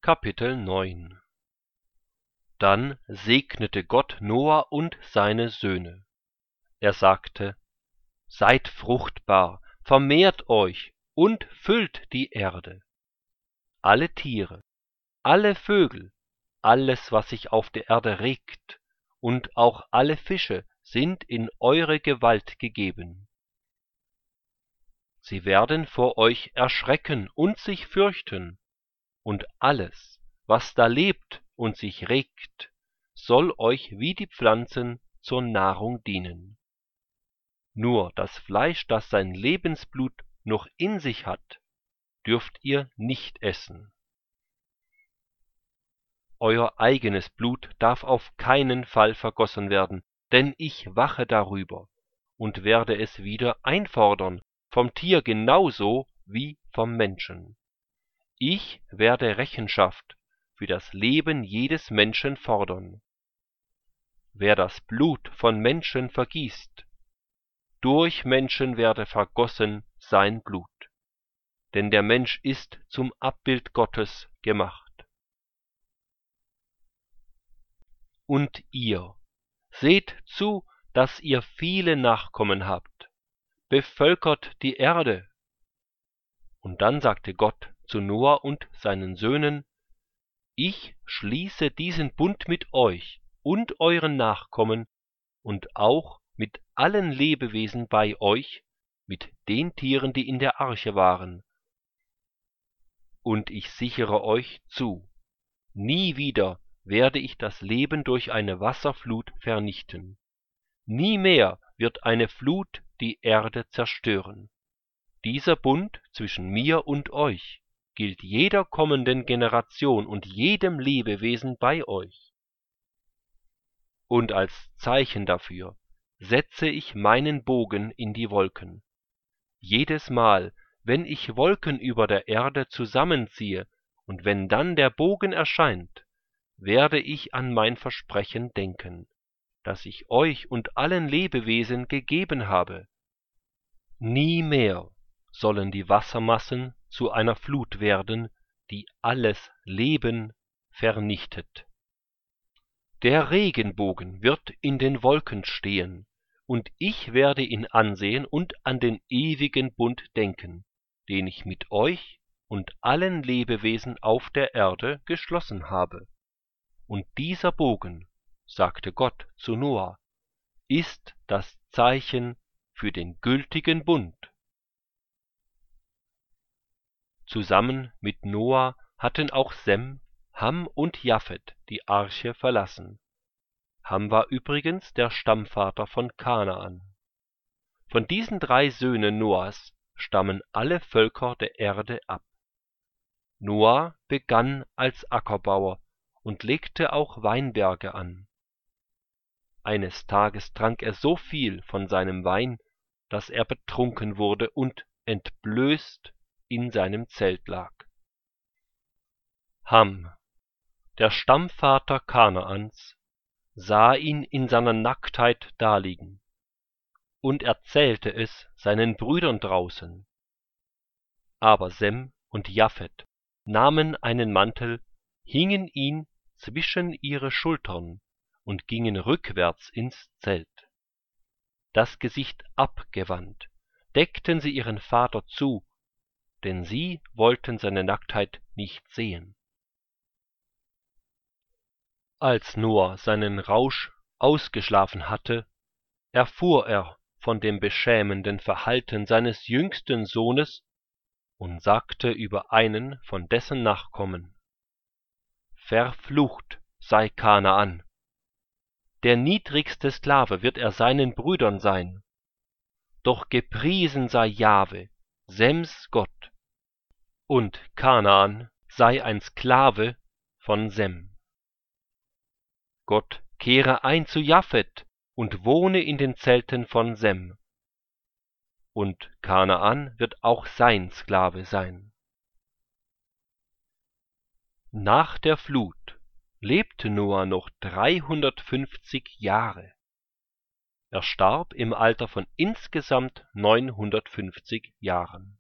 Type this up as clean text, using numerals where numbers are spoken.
Kapitel 9. Dann segnete Gott Noah und seine Söhne. Er sagte: Seid fruchtbar, vermehrt euch und füllt die Erde. Alle Tiere, alle Vögel, alles, was sich auf der Erde regt, und auch alle Fische sind in eure Gewalt gegeben. Sie werden vor euch erschrecken und sich fürchten, und alles, was da lebt und sich regt, soll euch wie die Pflanzen zur Nahrung dienen. Nur das Fleisch, das sein Lebensblut noch in sich hat, dürft ihr nicht essen. Euer eigenes Blut darf auf keinen Fall vergossen werden, denn ich wache darüber und werde es wieder einfordern, vom Tier genauso wie vom Menschen. Ich werde Rechenschaft für das Leben jedes Menschen fordern. Wer das Blut von Menschen vergießt, durch Menschen werde vergossen sein Blut, denn der Mensch ist zum Abbild Gottes gemacht. Und ihr, seht zu, dass ihr viele Nachkommen habt, bevölkert die Erde. Und dann sagte Gott zu Noah und seinen Söhnen: Ich schließe diesen Bund mit euch und euren Nachkommen und auch mit allen Lebewesen bei euch, mit den Tieren, die in der Arche waren. Und ich sichere euch zu: Nie wieder werde ich das Leben durch eine Wasserflut vernichten. Nie mehr wird eine Flut die Erde zerstören. Dieser Bund zwischen mir und euch gilt jeder kommenden Generation und jedem Lebewesen bei euch. Und als Zeichen dafür setze ich meinen Bogen in die Wolken. Jedes Mal, wenn ich Wolken über der Erde zusammenziehe und wenn dann der Bogen erscheint, werde ich an mein Versprechen denken, das ich euch und allen Lebewesen gegeben habe. Nie mehr sollen die Wassermassen zu einer Flut werden, die alles Leben vernichtet. Der Regenbogen wird in den Wolken stehen, und ich werde ihn ansehen und an den ewigen Bund denken, den ich mit euch und allen Lebewesen auf der Erde geschlossen habe. Und dieser Bogen, sagte Gott zu Noah, ist das Zeichen für den gültigen Bund. Zusammen mit Noah hatten auch Sem, Ham und Japhet die Arche verlassen. Ham war übrigens der Stammvater von Kanaan. Von diesen 3 Söhnen Noahs stammen alle Völker der Erde ab. Noah begann als Ackerbauer und legte auch Weinberge an. Eines Tages trank er so viel von seinem Wein, dass er betrunken wurde und entblößt in seinem Zelt lag. Ham, der Stammvater Kanaans, sah ihn in seiner Nacktheit daliegen und erzählte es seinen Brüdern draußen. Aber Sem und Japhet nahmen einen Mantel, hingen ihn zwischen ihre Schultern und gingen rückwärts ins Zelt. Das Gesicht abgewandt, deckten sie ihren Vater zu, denn sie wollten seine Nacktheit nicht sehen. Als Noah seinen Rausch ausgeschlafen hatte, erfuhr er von dem beschämenden Verhalten seines jüngsten Sohnes und sagte über einen von dessen Nachkommen: Verflucht sei Kanaan! Der niedrigste Sklave wird er seinen Brüdern sein. Doch gepriesen sei Jahwe, Sems Gott, und Kanaan sei ein Sklave von Sem. Gott kehre ein zu Japhet und wohne in den Zelten von Sem. Und Kanaan wird auch sein Sklave sein. Nach der Flut lebte Noah noch 350 Jahre. Er starb im Alter von insgesamt 950 Jahren.